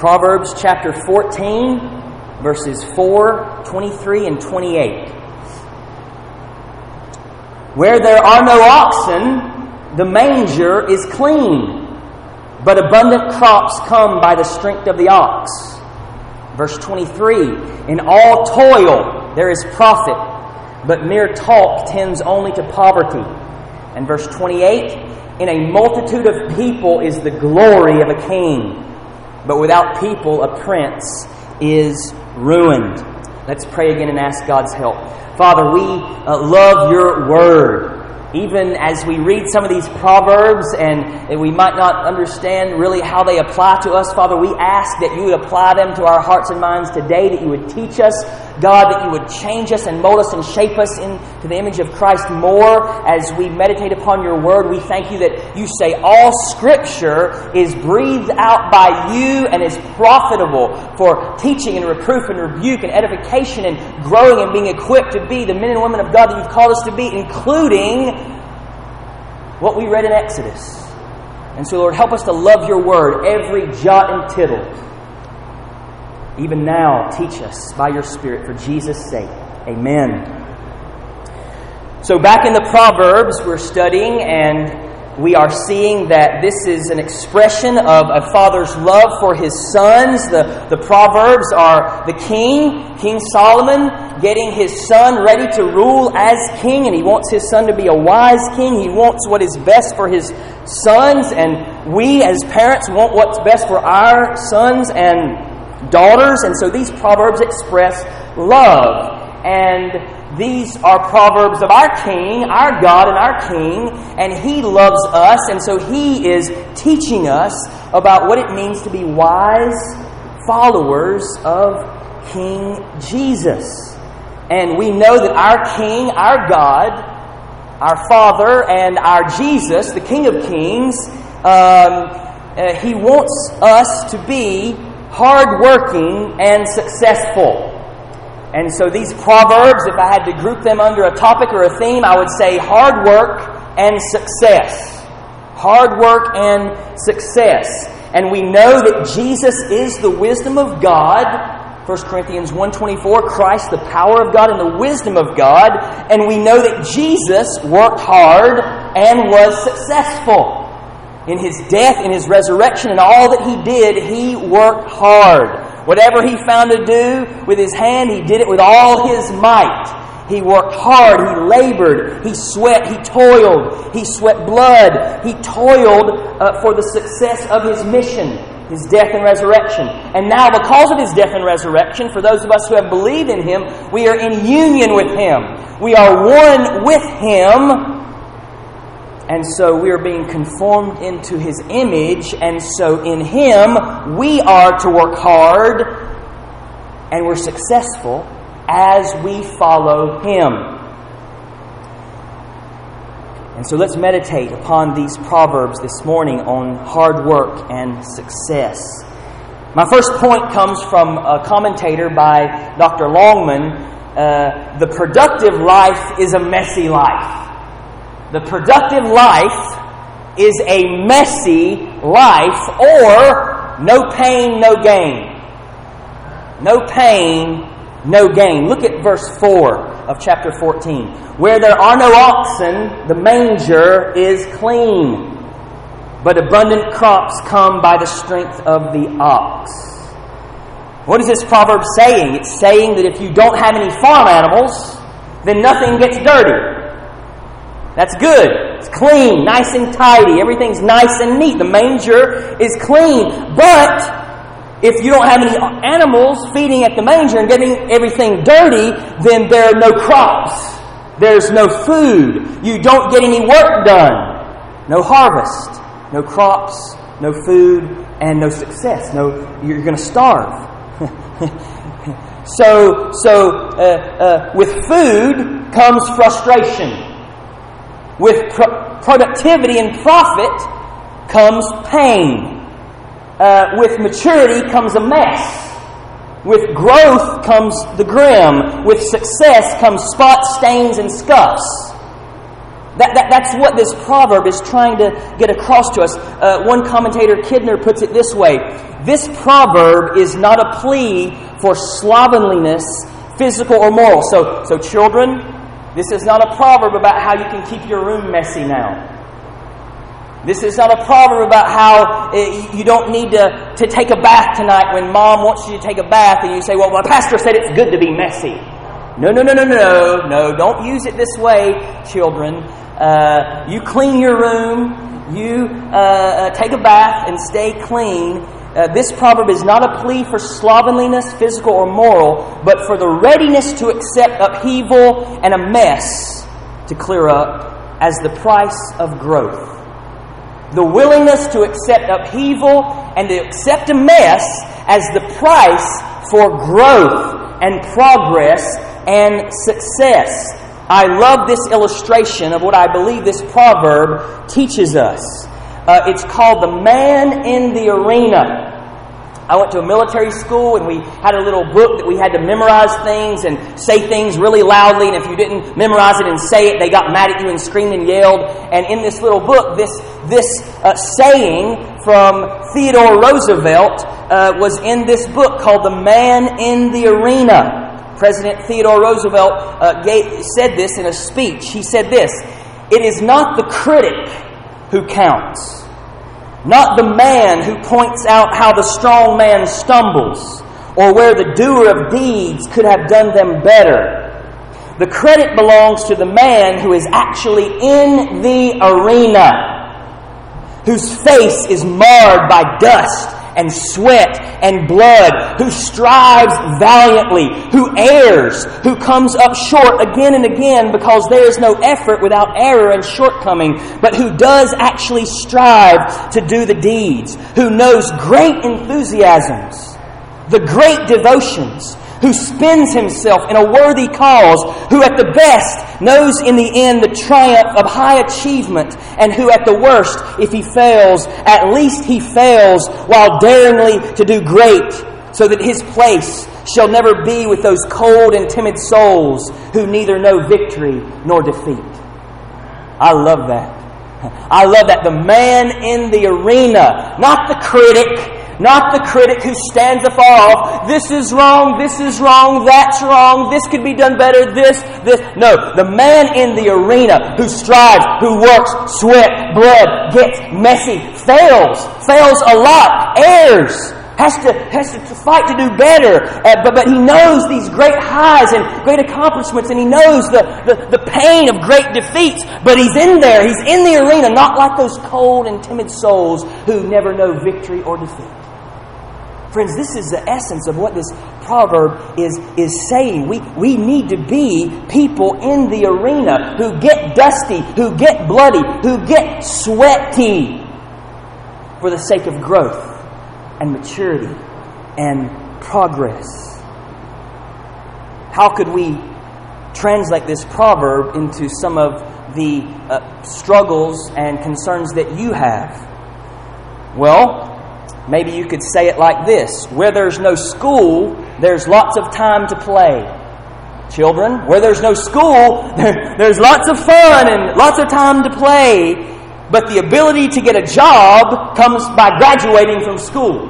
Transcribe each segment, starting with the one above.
Proverbs chapter 14, verses 4, 23, and 28. Where there are no oxen, the manger is clean, but abundant crops come by the strength of the ox. Verse 23, in all toil there is profit, but mere talk tends only to poverty. And verse 28, in a multitude of people is the glory of a king, but without people a prince is ruined. Let's pray again and ask God's help. Father, we love your word. Even as we read some of these proverbs and we might not understand really how they apply to us, Father, we ask that you would apply them to our hearts and minds today, that you would teach us, God, that you would change us and mold us and shape us into the image of Christ more as we meditate upon your word. We thank you that you say all Scripture is breathed out by you and is profitable for teaching and reproof and rebuke and edification and growing and being equipped to be the men and women of God that you've called us to be, including what we read in Exodus. And so, Lord, help us to love your word, every jot and tittle. Even now, teach us by your Spirit for Jesus' sake. Amen. So back in the Proverbs we're studying, and we are seeing that this is an expression of a father's love for his sons. The Proverbs are the King Solomon, getting his son ready to rule as king, and he wants his son to be a wise king. He wants what is best for his sons, and we as parents want what's best for our sons and daughters. And so these Proverbs express love. And these are Proverbs of our King, our God and our King, and He loves us, and so He is teaching us about what it means to be wise followers of King Jesus. And we know that our King, our God, our Father, and our Jesus, the King of Kings, He wants us to be hardworking and successful. And so these Proverbs, if I had to group them under a topic or a theme, I would say hard work and success. Hard work and success. And we know that Jesus is the wisdom of God. 1 Corinthians 1:24, Christ, the power of God and the wisdom of God. And we know that Jesus worked hard and was successful. In His death, in His resurrection, and all that He did, He worked hard. Whatever He found to do with His hand, He did it with all His might. He worked hard, He labored, He sweat, He toiled, He sweat blood. He toiled for the success of His mission, His death and resurrection. And now, because of His death and resurrection, for those of us who have believed in Him, we are in union with Him. We are one with Him. And so we are being conformed into His image, and so in Him we are to work hard, and we're successful as we follow Him. And so let's meditate upon these Proverbs this morning on hard work and success. My first point comes from a commentator by Dr. Longman. The productive life is a messy life. The productive life is a messy life, or no pain, no gain. No pain, no gain. Look at verse 4 of chapter 14. Where there are no oxen, the manger is clean, but abundant crops come by the strength of the ox. What is this proverb saying? It's saying that if you don't have any farm animals, then nothing gets dirty. That's good. It's clean, nice and tidy. Everything's nice and neat. The manger is clean. But if you don't have any animals feeding at the manger and getting everything dirty, then there are no crops. There's no food. You don't get any work done. No harvest. No crops. No food. And no success. You're going to starve. So with food comes frustration. With productivity and profit comes pain. With maturity comes a mess. With growth comes the grim. With success comes spots, stains, and scuffs. That's what this proverb is trying to get across to us. One commentator, Kidner, puts it this way. This proverb is not a plea for slovenliness, physical or moral. So children, this is not a proverb about how you can keep your room messy now. This is not a proverb about how you don't need to take a bath tonight when Mom wants you to take a bath and you say, well, my pastor said it's good to be messy. No, don't use it this way, children. You clean your room, you take a bath and stay clean. This proverb is not a plea for slovenliness, physical or moral, but for the readiness to accept upheaval and a mess to clear up as the price of growth. The willingness to accept upheaval and to accept a mess as the price for growth and progress and success. I love this illustration of what I believe this proverb teaches us. It's called The Man in the Arena. I went to a military school and we had a little book that we had to memorize things and say things really loudly. And if you didn't memorize it and say it, they got mad at you and screamed and yelled. And in this little book, this saying from Theodore Roosevelt was in this book called The Man in the Arena. President Theodore Roosevelt said this in a speech. He said this, "It is not the critic who counts, not the man who points out how the strong man stumbles or where the doer of deeds could have done them better. The credit belongs to the man who is actually in the arena, whose face is marred by dust and sweat and blood, who strives valiantly, who errs, who comes up short again and again because there is no effort without error and shortcoming, but who does actually strive to do the deeds, who knows great enthusiasms, the great devotions, who spends himself in a worthy cause, who at the best knows in the end the triumph of high achievement, and who at the worst, if he fails, at least he fails while daringly to do great, so that his place shall never be with those cold and timid souls who neither know victory nor defeat." I love that. I love that. The man in the arena, not the critic, not the critic who stands afar off. This is wrong, that's wrong, this could be done better, this. No, the man in the arena who strives, who works, sweat, blood, gets messy, fails a lot, errs, has to fight to do better. But he knows these great highs and great accomplishments, and he knows the pain of great defeats. But he's in there, he's in the arena, not like those cold and timid souls who never know victory or defeat. Friends, this is the essence of what this proverb is saying. We need to be people in the arena who get dusty, who get bloody, who get sweaty for the sake of growth and maturity and progress. How could we translate this proverb into some of the struggles and concerns that you have? Well, maybe you could say it like this: where there's no school, there's lots of time to play. Children, where there's no school, there's lots of fun and lots of time to play. But the ability to get a job comes by graduating from school.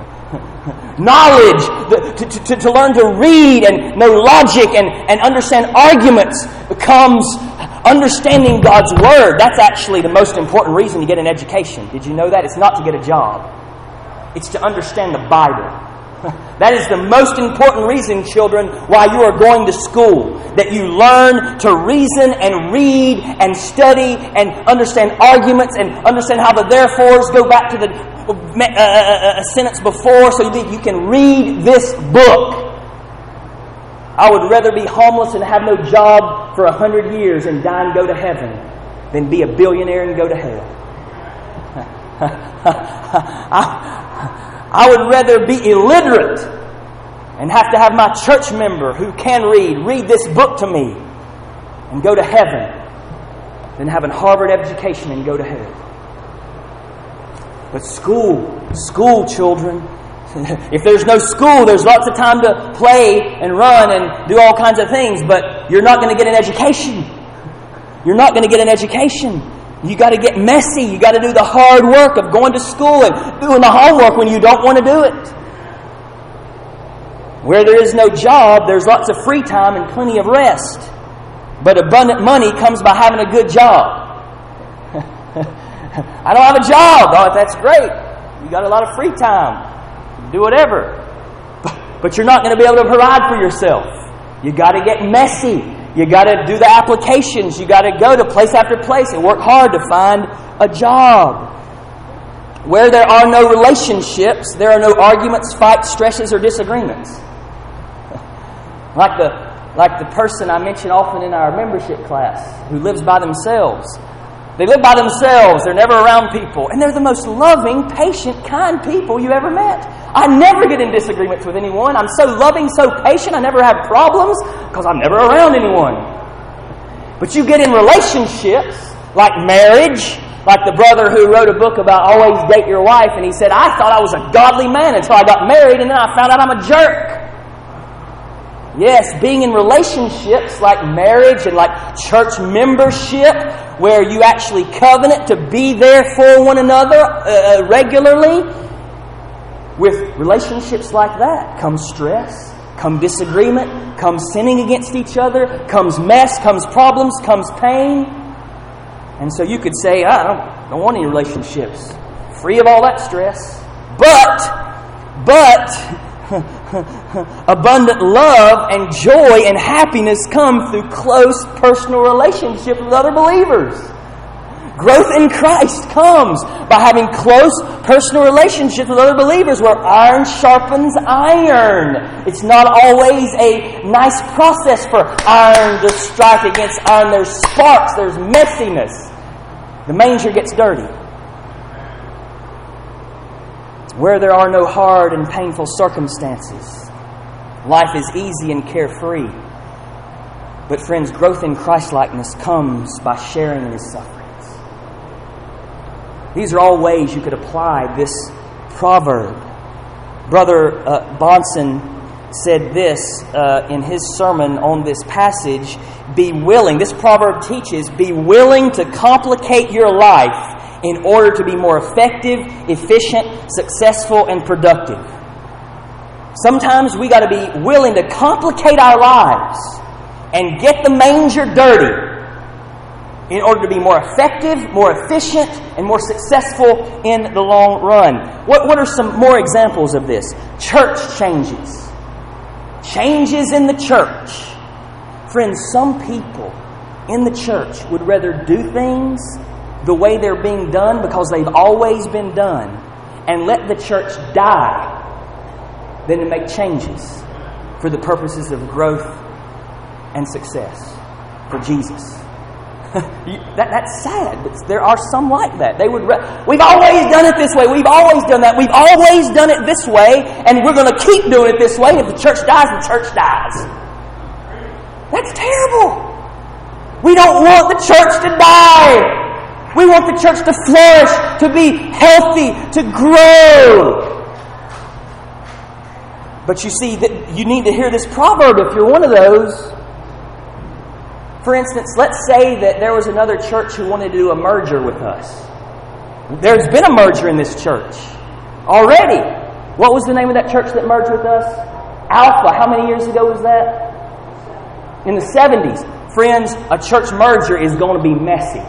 Knowledge, to learn to read and know logic and understand arguments comes understanding God's Word. That's actually the most important reason to get an education. Did you know that? It's not to get a job. It's to understand the Bible. That is the most important reason, children, why you are going to school. That you learn to reason and read and study and understand arguments and understand how the therefores go back to the sentence before, so that you can read this book. I would rather be homeless and have no job for 100 years and die and go to heaven than be a billionaire and go to hell. I would rather be illiterate and have to have my church member who can read this book to me and go to heaven than have a Harvard education and go to hell. But school, children. If there's no school, there's lots of time to play and run and do all kinds of things, but you're not going to get an education. You're not going to get an education. You got to get messy. You got to do the hard work of going to school and doing the homework when you don't want to do it. Where there is no job, there's lots of free time and plenty of rest. But abundant money comes by having a good job. I don't have a job. Oh, that's great. You got a lot of free time. Do whatever. But you're not going to be able to provide for yourself. You got to get messy. You got to do the applications. You got to go to place after place and work hard to find a job. Where there are no relationships, there are no arguments, fights, stresses, or disagreements. Like the person I mention often in our membership class who lives by themselves. They live by themselves. They're never around people. And they're the most loving, patient, kind people you ever met. I never get in disagreements with anyone. I'm so loving, so patient. I never have problems because I'm never around anyone. But you get in relationships like marriage, like the brother who wrote a book about always date your wife, and he said, I thought I was a godly man until I got married, and then I found out I'm a jerk. Yes, being in relationships like marriage and like church membership, where you actually covenant to be there for one another regularly. With relationships like that comes stress, comes disagreement, comes sinning against each other, comes mess, comes problems, comes pain. And so you could say, I don't want any relationships. Free of all that stress. But abundant love and joy and happiness come through close personal relationships with other believers. Growth in Christ comes by having close personal relationships with other believers where iron sharpens iron. It's not always a nice process for iron to strike against iron. There's sparks, there's messiness. The manger gets dirty. Where there are no hard and painful circumstances, life is easy and carefree. But friends, growth in Christ-likeness comes by sharing in His sufferings. These are all ways you could apply this proverb. Brother Bonson said this in his sermon on this passage. Be willing, this proverb teaches, be willing to complicate your life in order to be more effective, efficient, successful, and productive. Sometimes we got to be willing to complicate our lives and get the manger dirty in order to be more effective, more efficient, and more successful in the long run. What are some more examples of this? Church changes. Changes in the church. Friends, some people in the church would rather do things the way they're being done because they've always been done and let the church die than to make changes for the purposes of growth and success for Jesus. That's sad, but there are some like that. We've always done it this way. We've always done that. We've always done it this way, and we're going to keep doing it this way. If the church dies, the church dies. That's terrible. We don't want the church to die. We want the church to flourish, to be healthy, to grow. But you see, that you need to hear this proverb if you're one of those. For instance, let's say that there was another church who wanted to do a merger with us. There's been a merger in this church already. What was the name of that church that merged with us? Alpha. How many years ago was that? In the 70s. Friends, a church merger is going to be messy.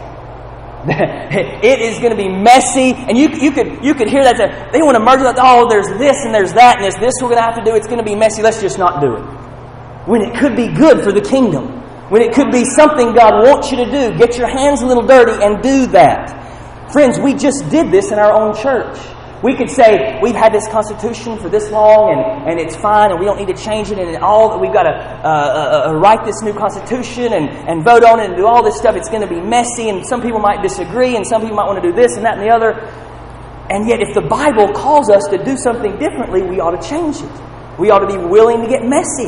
It is going to be messy, and you could hear that they want to merge. Oh, there's this and there's that and there's this we're going to have to do. It's going to be messy. Let's just not do it. When it could be good for the kingdom. When it could be something God wants you to do. Get your hands a little dirty and do that. Friends, we just did this in our own church. We could say, we've had this constitution for this long and it's fine and we don't need to change it and all that we've got to write this new constitution and vote on it and do all this stuff. It's going to be messy and some people might disagree and some people might want to do this and that and the other. And yet if the Bible calls us to do something differently, we ought to change it. We ought to be willing to get messy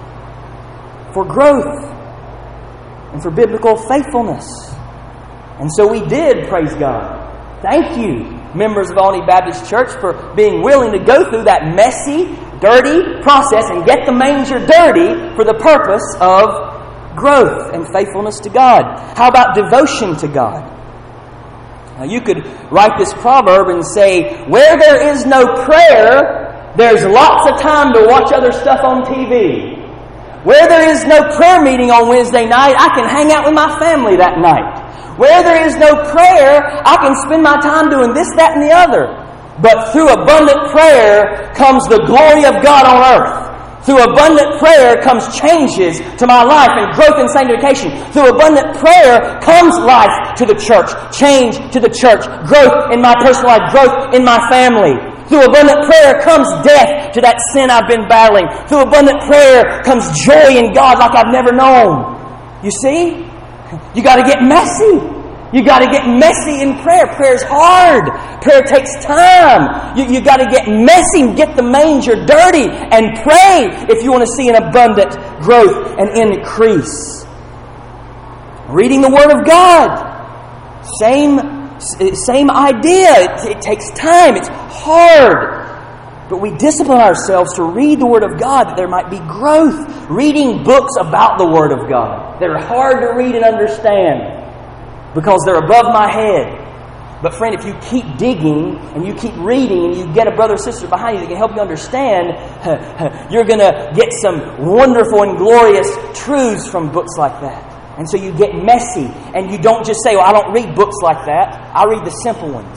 for growth and for biblical faithfulness. And so we did, praise God. Thank you, members of Olney Baptist Church, for being willing to go through that messy, dirty process and get the manger dirty for the purpose of growth and faithfulness to God? How about devotion to God? Now you could write this proverb and say, where there is no prayer, there's lots of time to watch other stuff on TV. Where there is no prayer meeting on Wednesday night, I can hang out with my family that night. Where there is no prayer, I can spend my time doing this, that, and the other. But through abundant prayer comes the glory of God on earth. Through abundant prayer comes changes to my life and growth and sanctification. Through abundant prayer comes life to the church, change to the church, growth in my personal life, growth in my family. Through abundant prayer comes death to that sin I've been battling. Through abundant prayer comes joy in God like I've never known. You see? You got to get messy. You got to get messy in prayer. Prayer's hard. Prayer takes time. You got to get messy and get the manger dirty and pray if you want to see an abundant growth and increase. Reading the Word of God. Same idea. It takes time. It's hard. But we discipline ourselves to read the Word of God that there might be growth. Reading books about the Word of God. They're hard to read and understand because they're above my head. But friend, if you keep digging and you keep reading and you get a brother or sister behind you that can help you understand, you're going to get some wonderful and glorious truths from books like that. And so you get messy and you don't just say, well, I don't read books like that. I read the simple ones.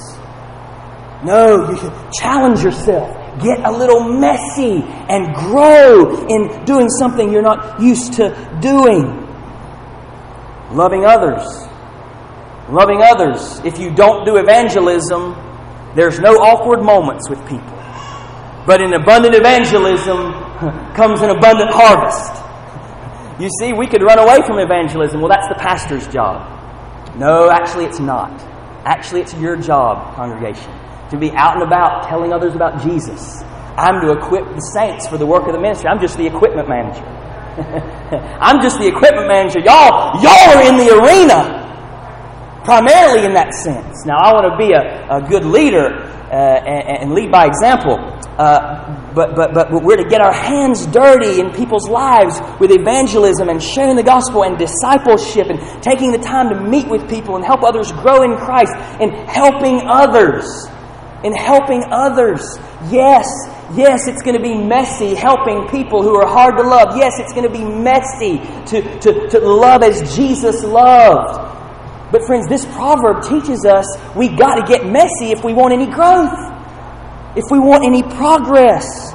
No, you challenge yourself. Get a little messy and grow in doing something you're not used to doing. Loving others. Loving others. If you don't do evangelism, there's no awkward moments with people. But in abundant evangelism comes an abundant harvest. You see, we could run away from evangelism. Well, that's the pastor's job. No, actually it's not. Actually, it's your job, congregation, to be out and about telling others about Jesus. I'm to equip the saints for the work of the ministry. I'm just the equipment manager. I'm just the equipment manager. Y'all are in the arena. Primarily in that sense. Now, I want to be a good leader and lead by example. But we're to get our hands dirty in people's lives with evangelism and sharing the gospel and discipleship and taking the time to meet with people and help others grow in Christ and helping others. Yes, it's going to be messy helping people who are hard to love. Yes, it's going to be messy to love as Jesus loved. But friends, this proverb teaches us we got to get messy if we want any growth. If we want any progress.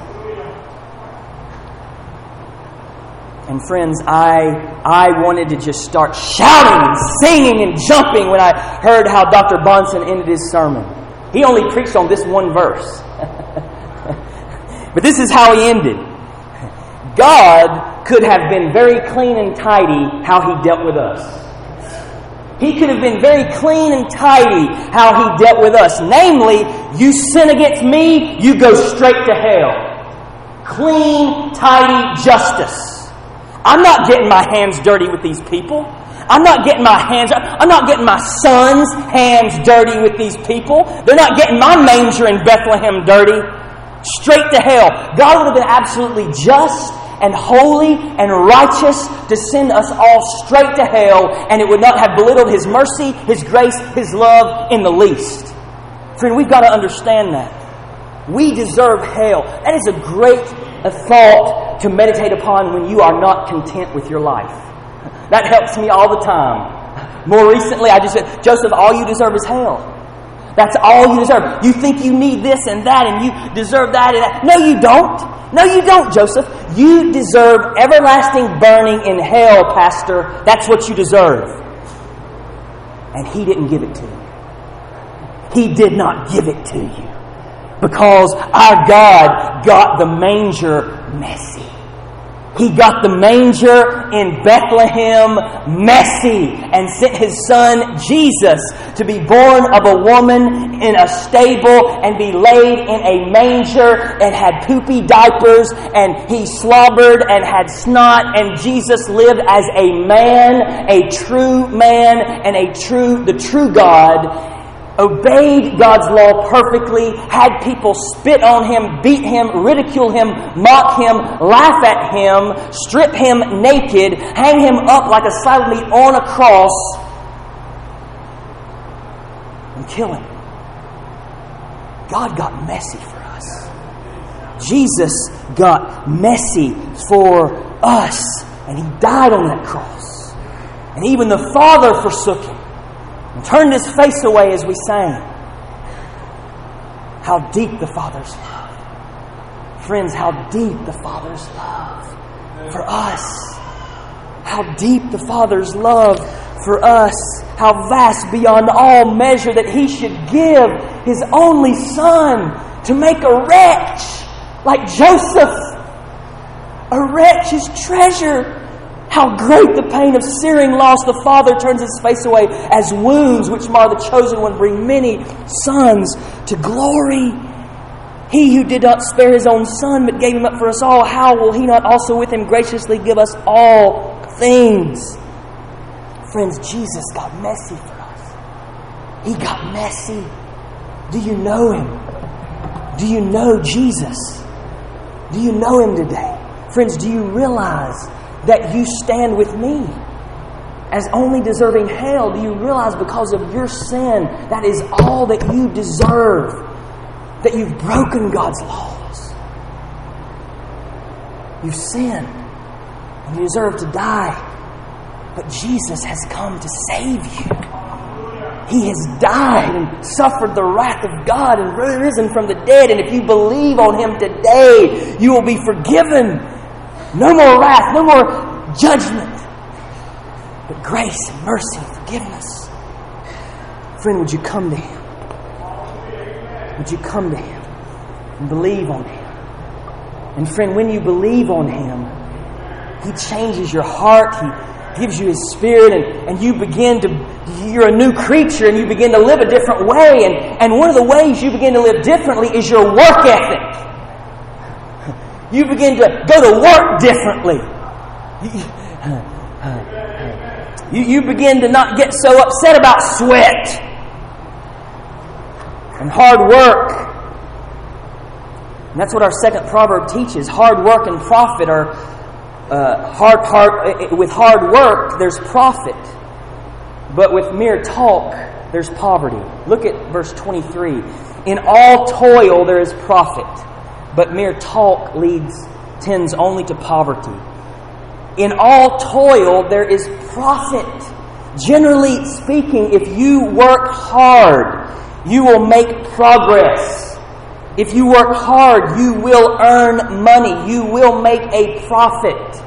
And friends, I wanted to just start shouting and singing and jumping when I heard how Dr. Bonson ended his sermon. He only preached on this one verse. But this is how he ended. God could have been very clean and tidy how He dealt with us. He could have been very clean and tidy how He dealt with us. Namely, you sin against me, you go straight to hell. Clean, tidy justice. I'm not getting my hands dirty with these people. I'm not getting my son's hands dirty with these people. They're not getting my manger in Bethlehem dirty. Straight to hell. God would have been absolutely just and holy and righteous to send us all straight to hell, and it would not have belittled His mercy, His grace, His love in the least. Friend, we've got to understand that. We deserve hell. That is a great thought to meditate upon when you are not content with your life. That helps me all the time. More recently, I just said, Joseph, all you deserve is hell. That's all you deserve. You think you need this and that and you deserve that and that. No, you don't. No, you don't, Joseph. You deserve everlasting burning in hell, Pastor. That's what you deserve. And He didn't give it to you. He did not give it to you. Because our God got the manger messy. He got the manger in Bethlehem messy and sent His Son Jesus to be born of a woman in a stable and be laid in a manger and had poopy diapers and He slobbered and had snot, and Jesus lived as a man and the true God obeyed God's law perfectly, had people spit on Him, beat Him, ridicule Him, mock Him, laugh at Him, strip Him naked, hang Him up like a slab of meat on a cross, and kill Him. God got messy for us. Jesus got messy for us, and He died on that cross. And even the Father forsook Him and turned His face away as we sang. How deep the Father's love. Friends, how deep the Father's love for us. How deep the Father's love for us. How vast beyond all measure that He should give His only Son to make a wretch like Joseph. A wretch, His treasure. How great the pain of searing loss. The Father turns His face away as wounds which mar the chosen one bring many sons to glory. He who did not spare His own Son but gave Him up for us all, how will He not also with Him graciously give us all things? Friends, Jesus got messy for us. He got messy. Do you know Him? Do you know Jesus? Do you know Him today? Friends, do you realize that you stand with me as only deserving hell? Do you realize because of your sin, that is all that you deserve? That you've broken God's laws. You've sinned and you deserve to die. But Jesus has come to save you. He has died and suffered the wrath of God and risen from the dead. And if you believe on Him today, you will be forgiven. No more wrath, no more judgment, but grace and mercy and forgiveness. Friend, would you come to Him? Would you come to Him and believe on Him? And friend, when you believe on Him, He changes your heart. He gives you His Spirit, and you're a new creature, and you begin to live a different way. And one of the ways you begin to live differently is your work ethic. You begin to go to work differently. You begin to not get so upset about sweat and hard work. And that's what our second proverb teaches. Hard work and profit are with hard work there's profit, but with mere talk there's poverty. Look at verse 23. In all toil there is profit, but mere talk tends only to poverty. In all toil there is profit. Generally speaking, if you work hard, you will make progress. If you work hard, you will earn money. You will make a profit.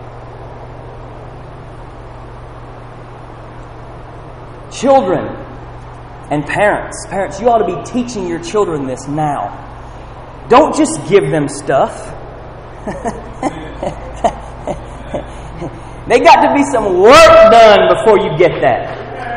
Children and parents, you ought to be teaching your children this now. Don't just give them stuff. They got to be some work done before you get that.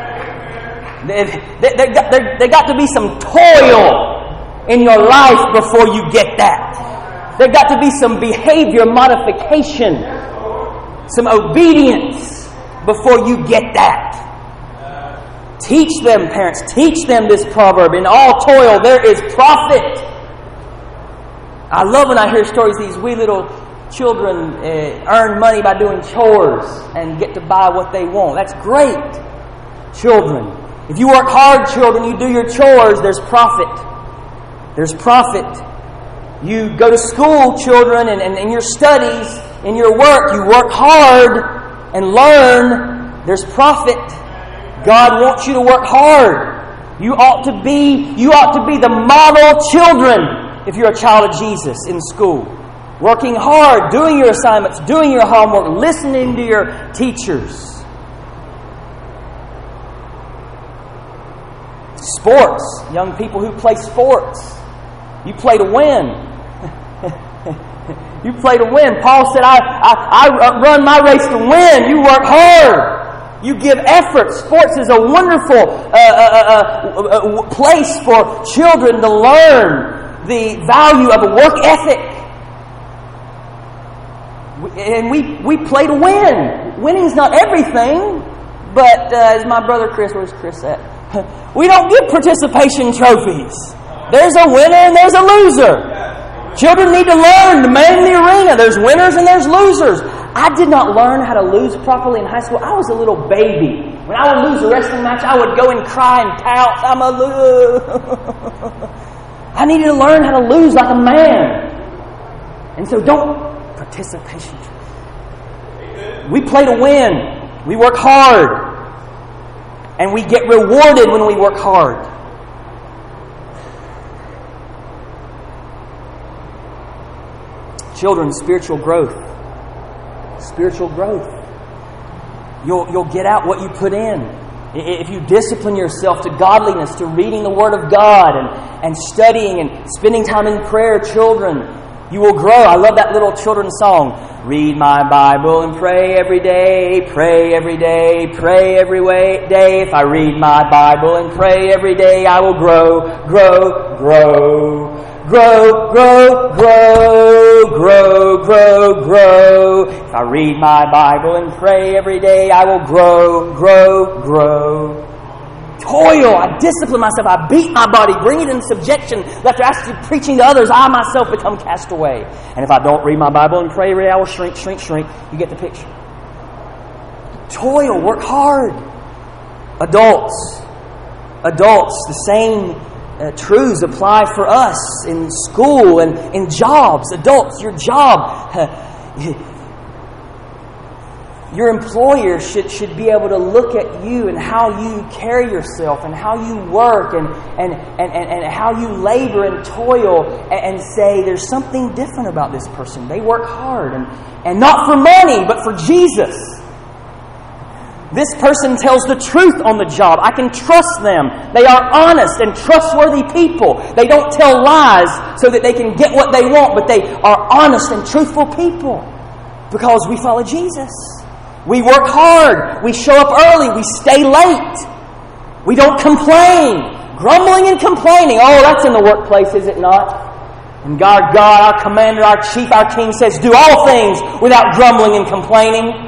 They got to be some toil in your life before you get that. There got to be some behavior modification, some obedience before you get that. Teach them, parents, teach them this proverb. In all toil there is profit. I love when I hear stories, these wee little children earn money by doing chores and get to buy what they want. That's great. Children, if you work hard, children, you do your chores, there's profit. There's profit. You go to school, children, and in your studies, in your work, you work hard and learn, there's profit. God wants you to work hard. You ought to be the model children if you're a child of Jesus in school. Working hard, doing your assignments, doing your homework, listening to your teachers. Sports, young people who play sports. You play to win. You play to win. Paul said, I run my race to win. You work hard. You give effort. Sports is a wonderful place for children to learn the value of a work ethic. And we play to win. Winning's not everything, but as my brother Chris, where's Chris at? We don't give participation trophies. There's a winner and there's a loser. Children need to learn to man the arena. There's winners and there's losers. I did not learn how to lose properly in high school. I was a little baby. When I would lose a wrestling match, I would go and cry and pout. I'm a loser. I needed to learn how to lose like a man. And so don't participation. We play to win. We work hard. And we get rewarded when we work hard. Children, spiritual growth. Spiritual growth. You'll get out what you put in. If you discipline yourself to godliness, to reading the Word of God and studying and spending time in prayer, children, you will grow. I love that little children's song. Read my Bible and pray every day, pray every day, pray every day. If I read my Bible and pray every day, I will grow, grow, grow. Grow, grow, grow, grow, grow, grow. If I read my Bible and pray every day, I will grow, grow, grow. Toil. I discipline myself. I beat my body, bring it in subjection. After actually preaching to others, I myself become cast away. And if I don't read my Bible and pray every day, I will shrink, shrink, shrink. You get the picture. Toil. Work hard. Adults, the same truths apply for us in school and in jobs. Adults, your job, your employer should be able to look at you and how you carry yourself and how you work and how you labor and toil and say there's something different about this person. They work hard and not for money but for Jesus. This person tells the truth on the job. I can trust them. They are honest and trustworthy people. They don't tell lies so that they can get what they want, but they are honest and truthful people because we follow Jesus. We work hard. We show up early. We stay late. We don't complain. Grumbling and complaining. Oh, that's in the workplace, is it not? And God, our commander, our chief, our king says, do all things without grumbling and complaining.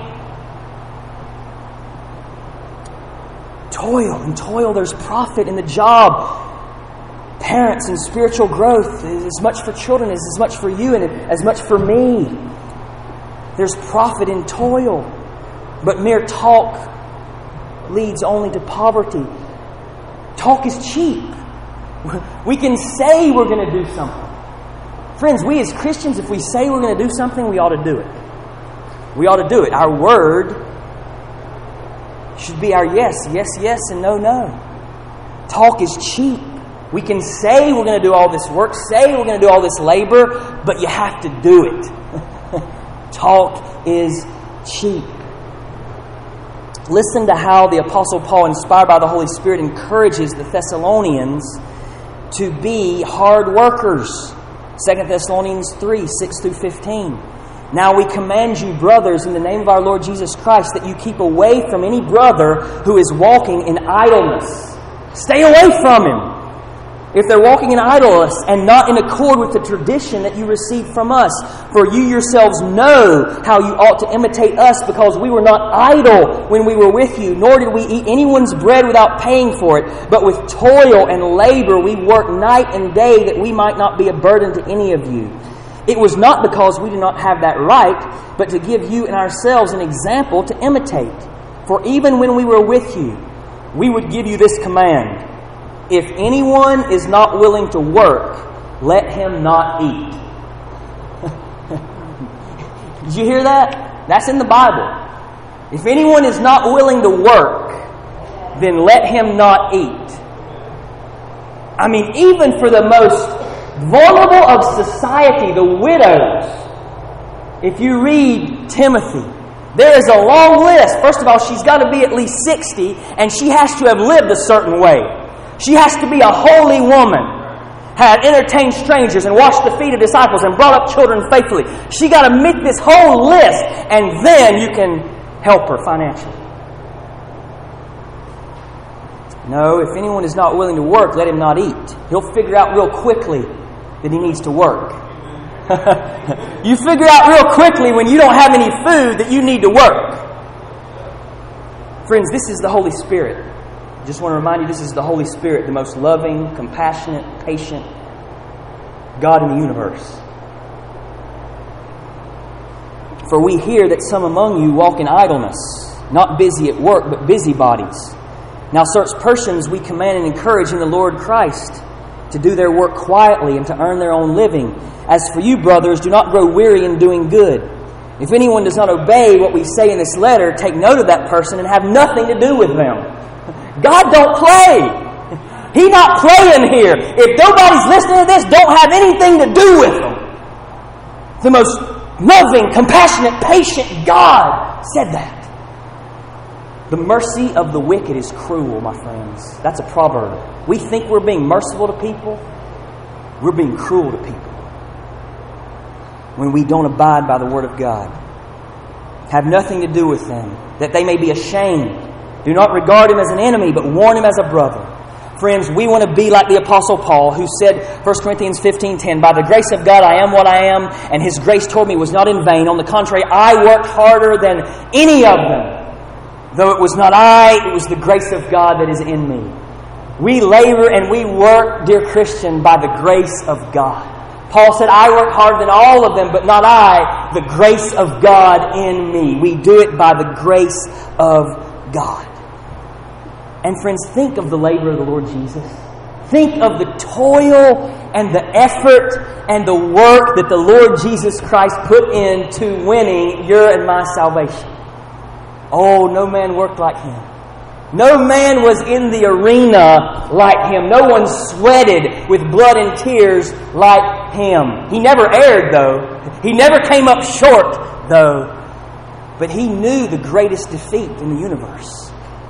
Toil, there's profit in the job. Parents and spiritual growth is as much for children as much for you and as much for me. There's profit in toil. But mere talk leads only to poverty. Talk is cheap. We can say we're going to do something. Friends, we as Christians, if we say we're going to do something, we ought to do it. We ought to do it. Our word should be our yes, yes, yes, and no, no. Talk is cheap. We can say we're going to do all this work, say we're going to do all this labor, but you have to do it. Talk is cheap. Listen to how the Apostle Paul, inspired by the Holy Spirit, encourages the Thessalonians to be hard workers. 2 Thessalonians 3, 6 through 15. Now we command you, brothers, in the name of our Lord Jesus Christ, that you keep away from any brother who is walking in idleness. Stay away from him. If they're walking in idleness and not in accord with the tradition that you received from us. For you yourselves know how you ought to imitate us, because we were not idle when we were with you, nor did we eat anyone's bread without paying for it. But with toil and labor we worked night and day, that we might not be a burden to any of you. It was not because we do not have that right, but to give you and ourselves an example to imitate. For even when we were with you, we would give you this command: if anyone is not willing to work, let him not eat. Did you hear that? That's in the Bible. If anyone is not willing to work, then let him not eat. I mean, even for the most vulnerable of society, the widows, if you read Timothy, there is a long list. First of all, she's got to be at least 60, and she has to have lived a certain way. She has to be a holy woman, had entertained strangers and washed the feet of disciples and brought up children faithfully. She got to meet this whole list, and then you can help her financially. No, if anyone is not willing to work, let him not eat. He'll figure out real quickly that he needs to work. You figure out real quickly when you don't have any food that you need to work. Friends, this is the Holy Spirit. just want to remind you, this is the Holy Spirit, the most loving, compassionate, patient God in the universe. For we hear that some among you walk in idleness, not busy at work, but busybodies. Now such persons we command and encourage in the Lord Christ to do their work quietly and to earn their own living. As for you, brothers, do not grow weary in doing good. If anyone does not obey what we say in this letter, take note of that person and have nothing to do with them. God don't play. He not playing here. If nobody's listening to this, don't have anything to do with them. The most loving, compassionate, patient God said that. The mercy of the wicked is cruel, my friends. That's a proverb. We think we're being merciful to people. We're being cruel to people when we don't abide by the Word of God. Have nothing to do with them, that they may be ashamed. Do not regard him as an enemy, but warn him as a brother. Friends, we want to be like the Apostle Paul, who said, 1 Corinthians 15:10, by the grace of God I am what I am, and His grace toward me was not in vain. On the contrary, I worked harder than any of them. Though it was not I, it was the grace of God that is in me. We labor and we work, dear Christian, by the grace of God. Paul said, I work harder than all of them, but not I, the grace of God in me. We do it by the grace of God. And friends, think of the labor of the Lord Jesus. Think of the toil and the effort and the work that the Lord Jesus Christ put into winning your and my salvation. Oh, no man worked like Him. No man was in the arena like Him. No one sweated with blood and tears like Him. He never erred, though. He never came up short, though. But He knew the greatest defeat in the universe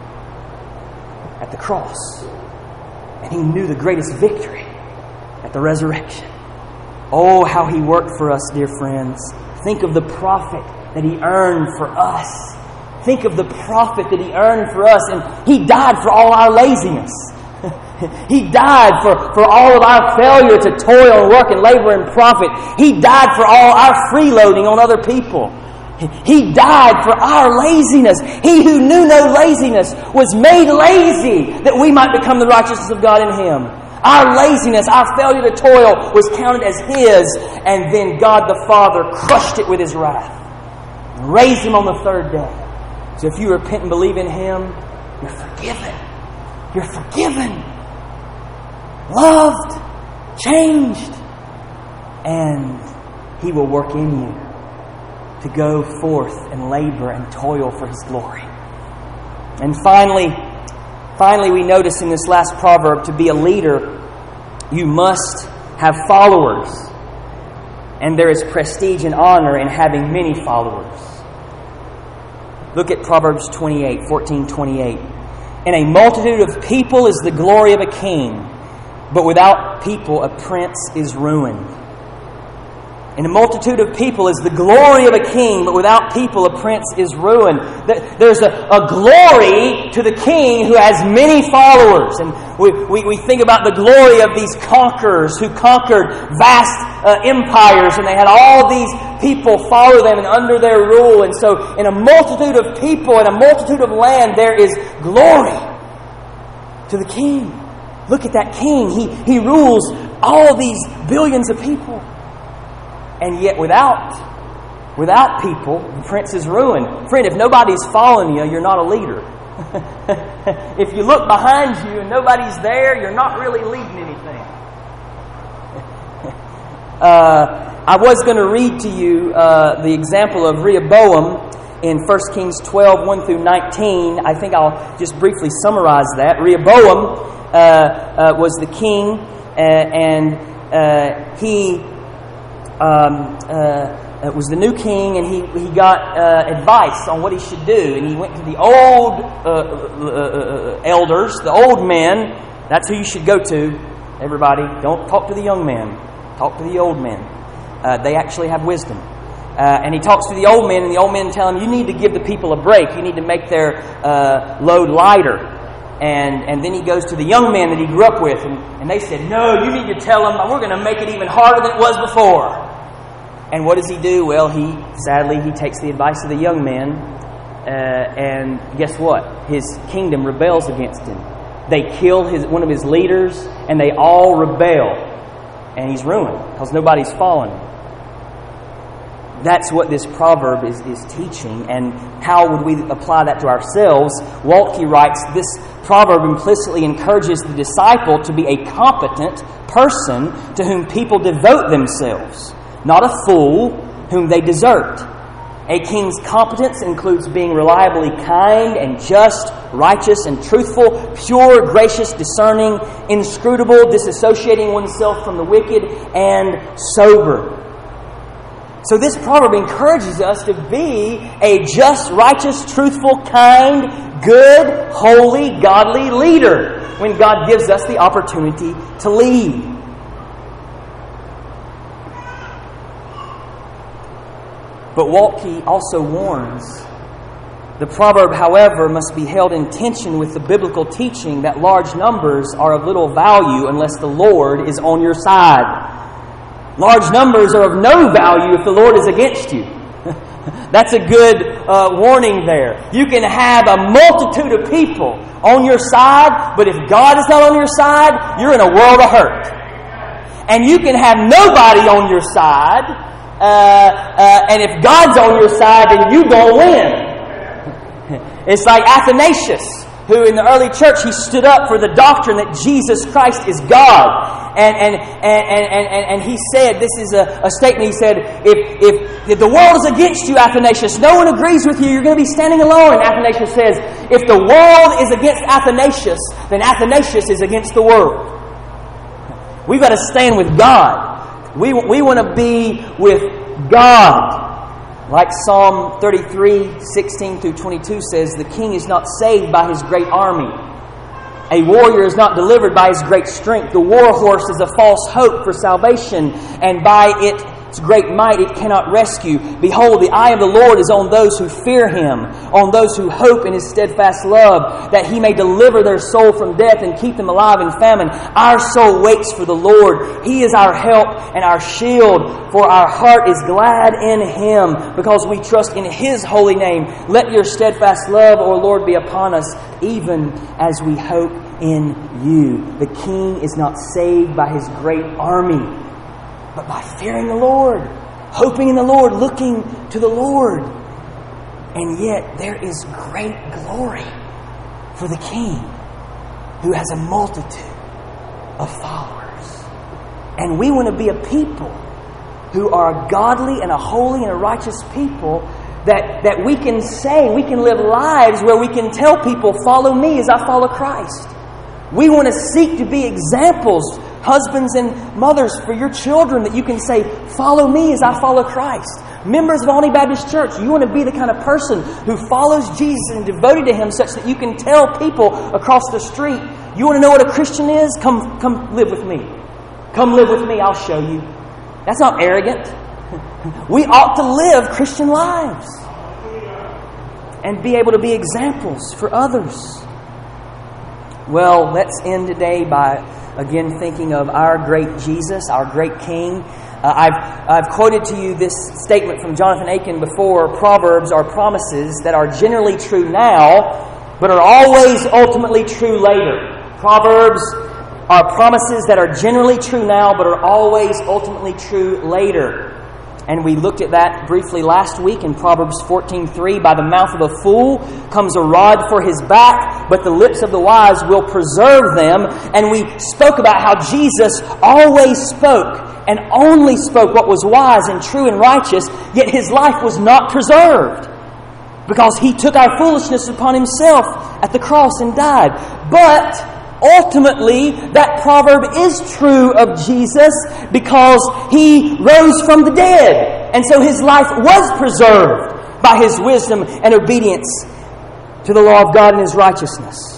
at the cross. And He knew the greatest victory at the resurrection. Oh, how He worked for us, dear friends. Think of the profit that He earned for us. Think of the profit that He earned for us. And He died for all our laziness. He died for all of our failure to toil and work and labor and profit. He died for all our freeloading on other people. He died for our laziness. He who knew no laziness was made lazy that we might become the righteousness of God in Him. Our laziness, our failure to toil was counted as His, and then God the Father crushed it with His wrath and raised Him on the third day. So if you repent and believe in Him, you're forgiven. You're forgiven. Loved. Changed. And He will work in you to go forth and labor and toil for His glory. And finally we notice in this last proverb, to be a leader, you must have followers. And there is prestige and honor in having many followers. Look at Proverbs 14:28. In a multitude of people is the glory of a king, but without people a prince is ruined. In a multitude of people is the glory of a king, but without people a prince is ruined. There's a glory to the king who has many followers. And we think about the glory of these conquerors who conquered vast empires, and they had all these people follow them and under their rule. And so in a multitude of people, in a multitude of land, there is glory to the king. Look at that king. He rules all these billions of people. And yet without people, the prince is ruined. Friend, if nobody's following you, you're not a leader. If you look behind you and nobody's there, you're not really leading anything. I was going to read to you the example of Rehoboam in 1 Kings 12, 1 through 19. I think I'll just briefly summarize that. Rehoboam was the king, and he was the new king, and he got advice on what he should do. And he went to the old elders, the old men. That's who you should go to, everybody. Don't talk to the young men. Talk to the old men. They actually have wisdom. And he talks to the old men, and the old men tell him, you need to give the people a break. You need to make their load lighter. And then he goes to the young men that he grew up with, and they said, no, you need to tell them we're going to make it even harder than it was before. And what does he do? Well, he takes the advice of the young men, and guess what? His kingdom rebels against him. They kill one of his leaders, and they all rebel. And he's ruined because nobody's following him. That's what this proverb is teaching. And how would we apply that to ourselves? Waltke writes, this proverb implicitly encourages the disciple to be a competent person to whom people devote themselves, not a fool whom they desert. A king's competence includes being reliably kind and just, righteous and truthful, pure, gracious, discerning, inscrutable, disassociating oneself from the wicked, and sober. So this proverb encourages us to be a just, righteous, truthful, kind, good, holy, godly leader when God gives us the opportunity to lead. But Waltke also warns, the proverb, however, must be held in tension with the biblical teaching that large numbers are of little value unless the Lord is on your side. Large numbers are of no value if the Lord is against you. That's a good warning there. You can have a multitude of people on your side, but if God is not on your side, you're in a world of hurt. And you can have nobody on your side, and if God's on your side, then you're going to win. It's like Athanasius, who in the early church, he stood up for the doctrine that Jesus Christ is God. And he said, this is a statement, he said, if the world is against you, Athanasius, no one agrees with you, you're going to be standing alone. And Athanasius says, if the world is against Athanasius, then Athanasius is against the world. We've got to stand with God. We want to be with God. Like Psalm 33, 16 through 22 says, the king is not saved by his great army. A warrior is not delivered by his great strength. The war horse is a false hope for salvation, and by its great might it cannot rescue. Behold, the eye of the Lord is on those who fear Him, on those who hope in His steadfast love, that He may deliver their soul from death and keep them alive in famine. Our soul waits for the Lord. He is our help and our shield, for our heart is glad in Him, because we trust in His holy name. Let your steadfast love, O Lord, be upon us, even as we hope in You. The king is not saved by his great army, but by fearing the Lord, hoping in the Lord, looking to the Lord. And yet there is great glory for the king who has a multitude of followers. And we want to be a people who are godly and a holy and a righteous people, that we can say, we can live lives where we can tell people, follow me as I follow Christ. We want to seek to be examples, husbands and mothers, for your children, that you can say, follow me as I follow Christ. Members of Olney Baptist Church, you want to be the kind of person who follows Jesus and devoted to Him, such that you can tell people across the street, you want to know what a Christian is? Come live with me. Come live with me, I'll show you. That's not arrogant. We ought to live Christian lives and be able to be examples for others. Well, let's end today by again thinking of our great Jesus, our great King. I've quoted to you this statement from Jonathan Aiken before. Proverbs are promises that are generally true now, but are always ultimately true later. Proverbs are promises that are generally true now, but are always ultimately true later. And we looked at that briefly last week in Proverbs 14:3. By the mouth of a fool comes a rod for his back, but the lips of the wise will preserve them. And we spoke about how Jesus always spoke and only spoke what was wise and true and righteous, yet His life was not preserved, because He took our foolishness upon Himself at the cross and died. But ultimately, that proverb is true of Jesus, because He rose from the dead. And so His life was preserved by His wisdom and obedience to the law of God and His righteousness.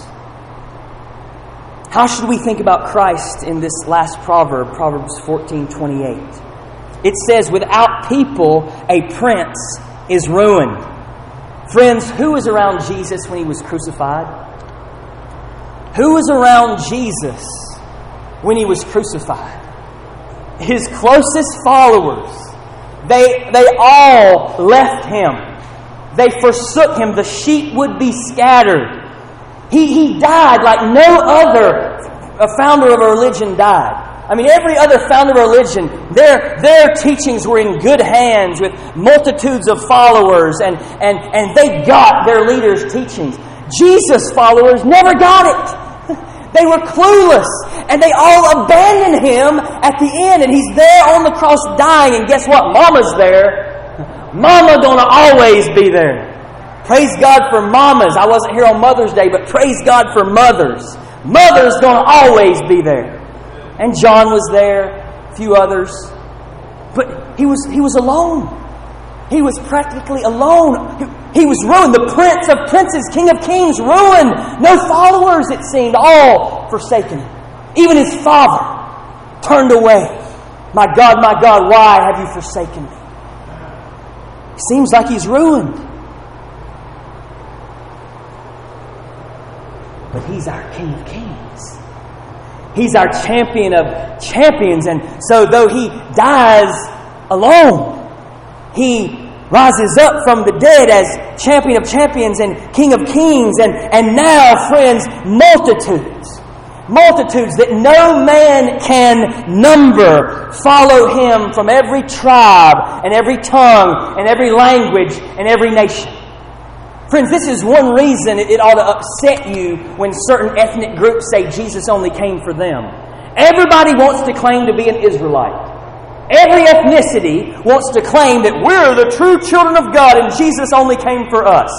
How should we think about Christ in this last proverb, Proverbs 14:28? It says, without people, a prince is ruined. Friends, who was around Jesus when He was crucified? Who was around Jesus when He was crucified? His closest followers. They all left Him. They forsook Him. The sheep would be scattered. He died like no other founder of a religion died. I mean, every other founder of a religion, their teachings were in good hands with multitudes of followers, and they got their leaders' teachings. Jesus' followers never got it. They were clueless, and they all abandoned Him at the end, and He's there on the cross dying, and guess what? Mama's there. Mama gonna always be there. Praise God for mamas. I wasn't here on Mother's Day, but praise God for mothers. Mother's gonna always be there. And John was there, a few others. But he was alone. He was practically alone. He was ruined. The Prince of Princes, King of Kings, ruined. No followers, it seemed. All forsaken. Even His Father turned away. My God, why have you forsaken me? Seems like He's ruined. But He's our King of Kings. He's our champion of champions. And so though He dies alone, He rises up from the dead as champion of champions and King of kings. And now, friends, multitudes that no man can number follow Him from every tribe and every tongue and every language and every nation. Friends, this is one reason it ought to upset you when certain ethnic groups say Jesus only came for them. Everybody wants to claim to be an Israelite. Every ethnicity wants to claim that we're the true children of God and Jesus only came for us.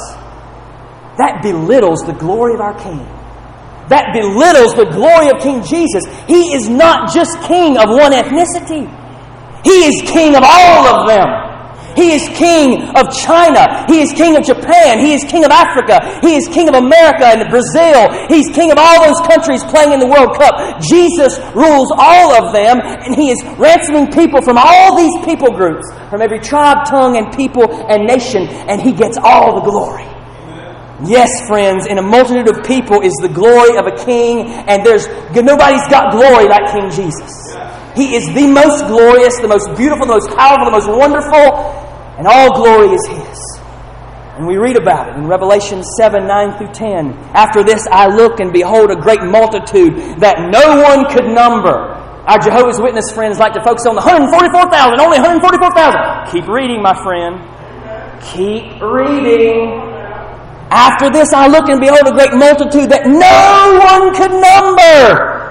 That belittles the glory of our King. That belittles the glory of King Jesus. He is not just king of one ethnicity. He is king of all of them. He is king of China. He is king of Japan. He is king of Africa. He is king of America and Brazil. He's king of all those countries playing in the World Cup. Jesus rules all of them, and He is ransoming people from all these people groups, from every tribe, tongue, and people and nation, and He gets all the glory. Yes, friends, in a multitude of people is the glory of a king, and nobody's got glory like King Jesus. He is the most glorious, the most beautiful, the most powerful, the most wonderful, and all glory is His. And we read about it in Revelation 7, 9 through 10. After this I look, and behold, a great multitude that no one could number. Our Jehovah's Witness friends like to focus on the 144,000, only 144,000. Keep reading, my friend. Keep reading. After this I look, and behold, a great multitude that no one could number.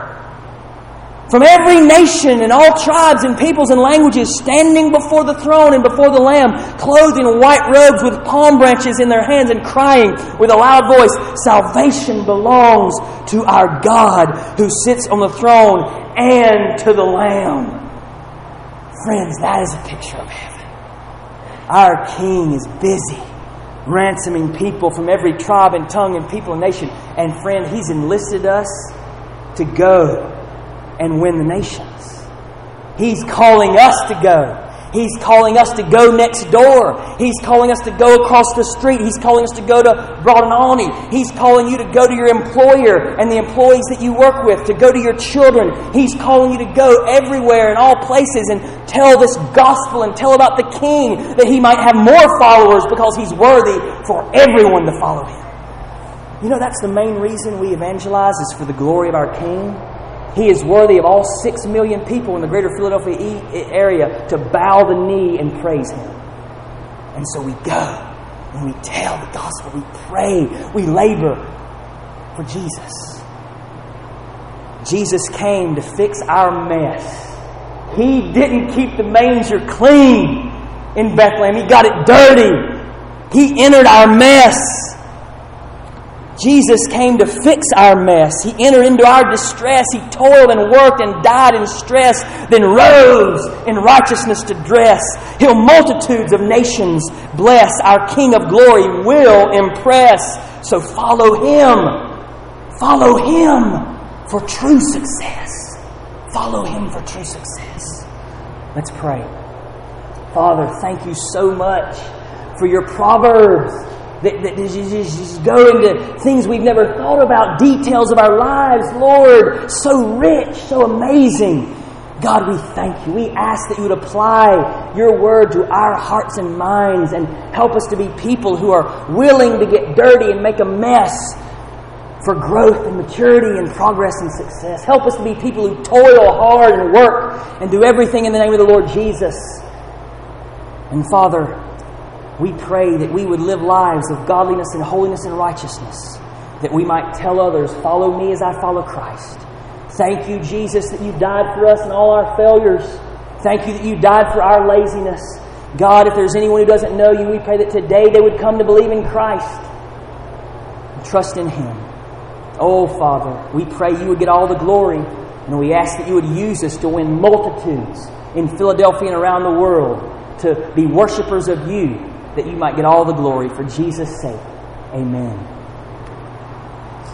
From every nation and all tribes and peoples and languages, standing before the throne and before the Lamb, clothed in white robes with palm branches in their hands, and crying with a loud voice, Salvation belongs to our God who sits on the throne and to the Lamb. Friends, that is a picture of heaven. Our King is busy ransoming people from every tribe and tongue and people and nation. And friend, He's enlisted us to go and win the nations. He's calling us to go. He's calling us to go next door. He's calling us to go across the street. He's calling us to go to Broadenowney. He's calling you to go to your employer and the employees that you work with, to go to your children. He's calling you to go everywhere in all places and tell this gospel and tell about the King, that He might have more followers because He's worthy for everyone to follow Him. You know, that's the main reason we evangelize, is for the glory of our King. He is worthy of all 6 million people in the greater Philadelphia area to bow the knee and praise Him. And so we go and we tell the gospel, we pray, we labor for Jesus. Jesus came to fix our mess. He didn't keep the manger clean in Bethlehem. He got it dirty. He entered our mess. Jesus came to fix our mess. He entered into our distress. He toiled and worked and died in stress, then rose in righteousness to dress. He'll multitudes of nations bless. Our King of glory will impress. So follow Him. Follow Him for true success. Follow Him for true success. Let's pray. Father, thank You so much for Your Proverbs. That just go into things we've never thought about, details of our lives, Lord, so rich, so amazing. God, we thank You. We ask that You would apply Your word to our hearts and minds and help us to be people who are willing to get dirty and make a mess for growth and maturity and progress and success. Help us to be people who toil hard and work and do everything in the name of the Lord Jesus. And Father, we pray that we would live lives of godliness and holiness and righteousness, that we might tell others, follow me as I follow Christ. Thank you, Jesus, that you died for us and all our failures. Thank you that you died for our laziness. God, if there's anyone who doesn't know you, we pray that today they would come to believe in Christ and trust in Him. Oh, Father, we pray you would get all the glory, and we ask that you would use us to win multitudes in Philadelphia and around the world to be worshipers of you, that you might get all the glory for Jesus' sake. Amen.